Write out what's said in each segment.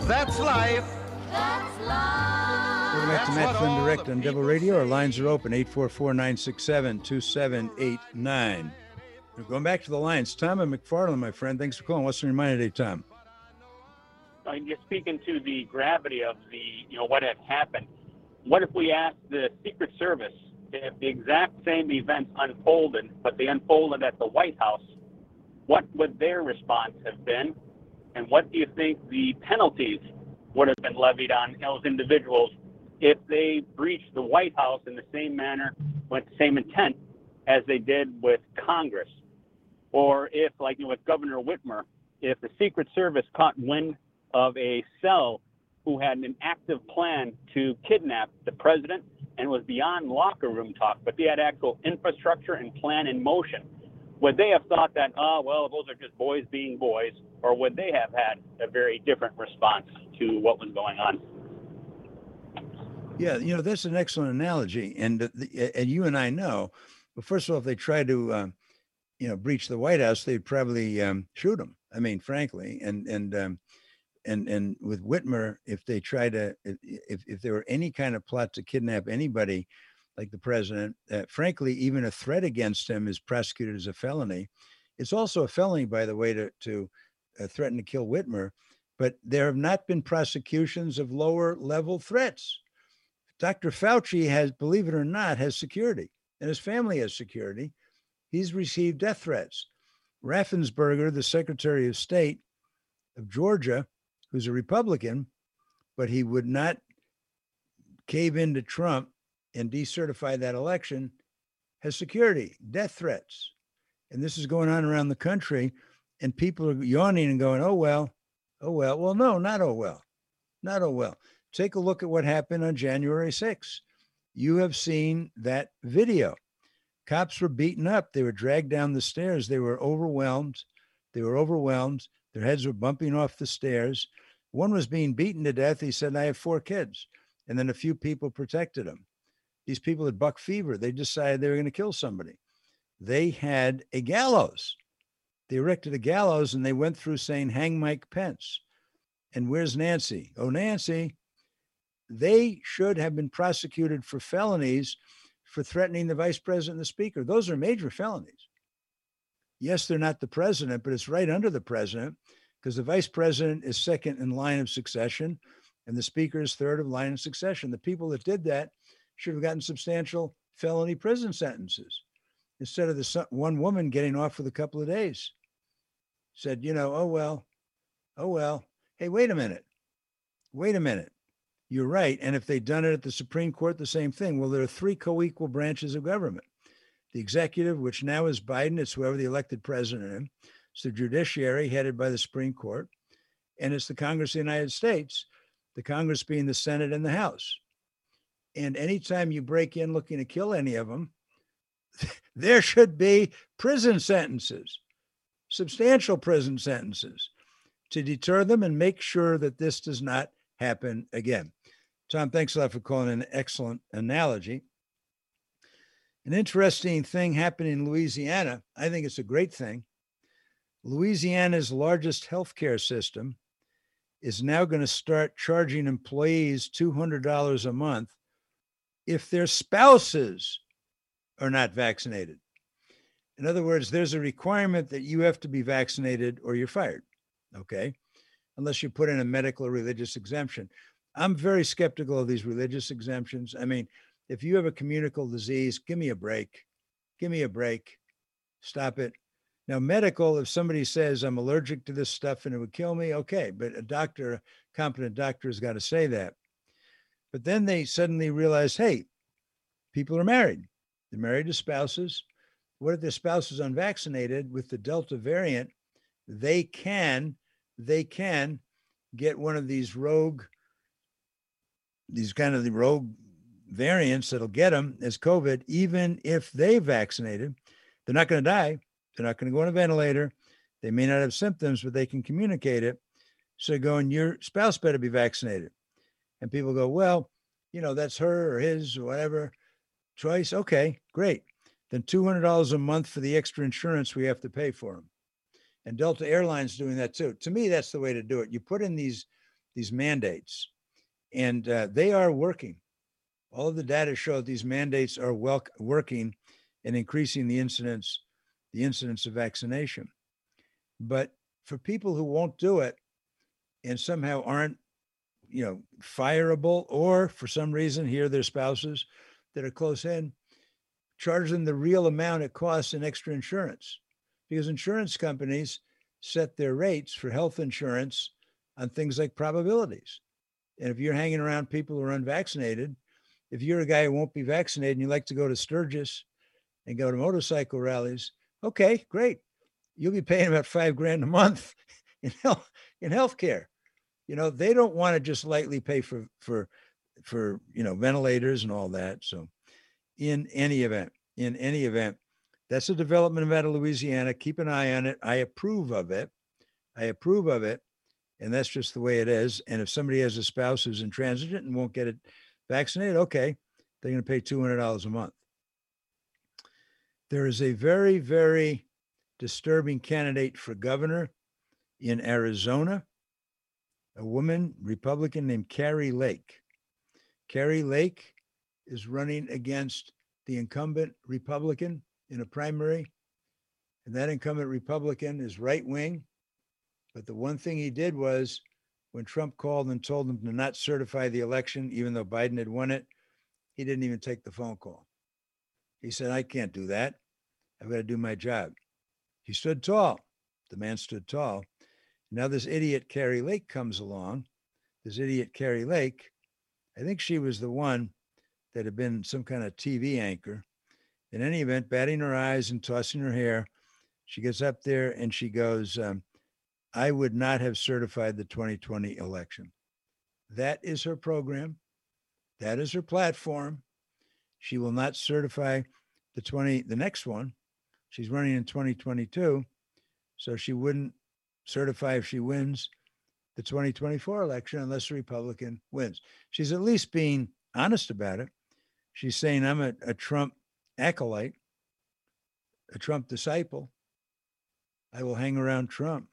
That's life. That's life. Welcome back to Matt Flynn Direct on Devil Radio. Our lines are open, 844-967-2789. We're going back to the lines. Tom and McFarland, my friend, thanks for calling. What's on your mind today, Tom? You're speaking to the gravity of what had happened. What if we asked the Secret Service if the exact same events unfolded, but they unfolded at the White House, what would their response have been? And what do you think the penalties would have been levied on those individuals if they breached the White House in the same manner, with the same intent as they did with Congress? Or if, like with Governor Whitmer, if the Secret Service caught wind of a cell who had an active plan to kidnap the president and was beyond locker room talk, but they had actual infrastructure and plan in motion, would they have thought that, those are just boys being boys, or would they have had a very different response to what was going on? Yeah, that's an excellent analogy. And you and I know, well, first of all, if they tried to, breach the White House, they'd probably shoot them. I mean, frankly, and with Whitmer, if they try to, if there were any kind of plot to kidnap anybody like the president, frankly, even a threat against him is prosecuted as a felony. It's also a felony, by the way, to threaten to kill Whitmer, but there have not been prosecutions of lower level threats. Dr. Fauci has, believe it or not, has security, and his family has security. He's received death threats. Raffensperger, the Secretary of State of Georgia, who's a Republican, but he would not cave into Trump and decertify that election, has security, death threats. And this is going on around the country, and people are yawning and going, oh, well. Well, no, not oh, well. Take a look at what happened on January 6th. You have seen that video. Cops were beaten up. They were dragged down the stairs. They were overwhelmed. Their heads were bumping off the stairs. One was being beaten to death. He said, I have 4 kids. And then a few people protected him. These people had buck fever. They decided they were going to kill somebody. They had a gallows. They erected a gallows, and they went through saying, hang Mike Pence. And where's Nancy? Oh, Nancy. They should have been prosecuted for felonies for threatening the vice president and the speaker. Those are major felonies. Yes, they're not the president, but it's right under the president, because the vice president is second in line of succession and the speaker is third of line of succession. The people that did that should have gotten substantial felony prison sentences instead of the one woman getting off with a couple of days. Said, oh, well. Hey, wait a minute. You're right. And if they'd done it at the Supreme Court, the same thing. Well, there are 3 co-equal branches of government. The executive, which now is Biden, it's whoever the elected president is. It's the judiciary, headed by the Supreme Court. And it's the Congress of the United States, the Congress being the Senate and the House. And anytime you break in looking to kill any of them, there should be prison sentences, substantial prison sentences, to deter them and make sure that this does not happen again. Tom, thanks a lot for calling an excellent analogy. An interesting thing happened in Louisiana. I think it's a great thing. Louisiana's largest healthcare system is now going to start charging employees $200 a month if their spouses are not vaccinated. In other words, there's a requirement that you have to be vaccinated or you're fired, okay? Unless you put in a medical or religious exemption. I'm very skeptical of these religious exemptions. I mean, if you have a communicable disease, give me a break. Stop it. Now, medical, if somebody says I'm allergic to this stuff and it would kill me, okay, but a competent doctor has got to say that. But then they suddenly realize, hey, people are married. They're married to spouses. What if their spouse is unvaccinated? With the Delta variant, they can get one of these rogue variants that'll get them as COVID, even if they vaccinated. They're not going to die. They're not going to go on a ventilator. They may not have symptoms, but they can communicate it. So going, your spouse better be vaccinated. And people go, well, that's her or his or whatever choice. Okay, great. Then $200 a month for the extra insurance we have to pay for them. And Delta Airlines doing that too. To me, that's the way to do it. You put in these these mandates, and they are working. All of the data show that these mandates are working and increasing the incidence of vaccination. But for people who won't do it and somehow aren't, fireable, or for some reason here their spouses that are close in, charge them the real amount it costs in extra insurance, because insurance companies set their rates for health insurance on things like probabilities. And if you're hanging around people who are unvaccinated, if you're a guy who won't be vaccinated and you like to go to Sturgis and go to motorcycle rallies, okay, great. You'll be paying about $5,000 a month in healthcare. They don't want to just lightly pay for ventilators and all that. So in any event, that's a development out of Louisiana. Keep an eye on it. I approve of it. And that's just the way it is. And if somebody has a spouse who's intransigent and won't get it vaccinated, okay, they're going to pay $200 a month. There is a very, very disturbing candidate for governor in Arizona, a woman, Republican, named Kari Lake. Kari Lake is running against the incumbent Republican in a primary. And that incumbent Republican is right wing. But the one thing he did was, when Trump called and told him to not certify the election, even though Biden had won it, he didn't even take the phone call. He said, I can't do that. I've got to do my job. He stood tall. The man stood tall. Now this idiot Kari Lake comes along. This idiot Kari Lake, I think she was the one that had been some kind of TV anchor. In any event, batting her eyes and tossing her hair, she gets up there and she goes, I would not have certified the 2020 election. That is her program. That is her platform. She will not certify the next one. She's running in 2022. So she wouldn't certify if she wins the 2024 election unless a Republican wins. She's at least being honest about it. She's saying, I'm a Trump acolyte, a Trump disciple. I will hang around Trump.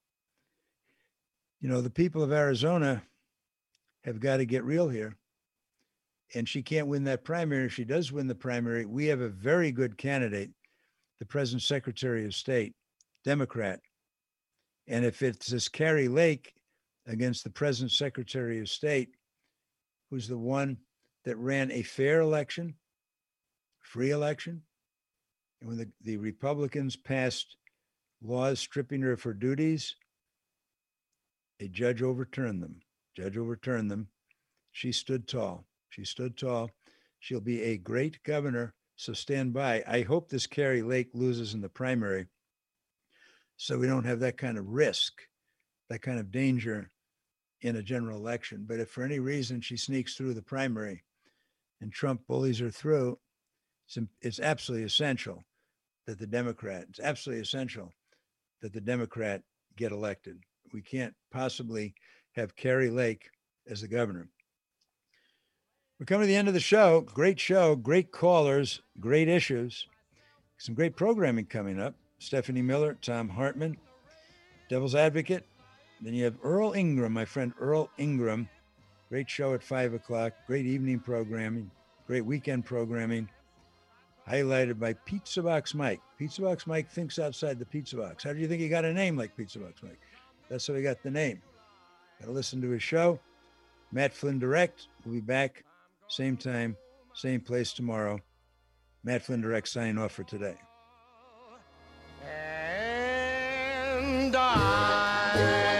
The people of Arizona have got to get real here. And she can't win that primary. If she does win the primary, we have a very good candidate, the present Secretary of State, Democrat. And if it's this Kari Lake against the present Secretary of State, who's the one that ran a fair election, free election, and when the Republicans passed laws stripping her of her duties, a judge overturned them. She stood tall. She'll be a great governor. So stand by. I hope this Kari Lake loses in the primary, so we don't have that kind of risk, that kind of danger in a general election. But if for any reason she sneaks through the primary and Trump bullies her through, it's absolutely essential that the Democrat get elected. We can't possibly have Kari Lake as the governor. We're coming to the end of the show. Great show, great callers, great issues, some great programming coming up. Stephanie Miller, Tom Hartman, Devil's Advocate. Then you have Earl Ingram, my friend Earl Ingram. Great show at 5 o'clock. Great evening programming. Great weekend programming. Highlighted by Pizza Box Mike. Pizza Box Mike thinks outside the pizza box. How do you think he got a name like Pizza Box Mike? That's how he got the name. Got to listen to his show. Matt Flynn Direct. We'll be back same time, same place tomorrow. Matt Flynn Direct signing off for today. And I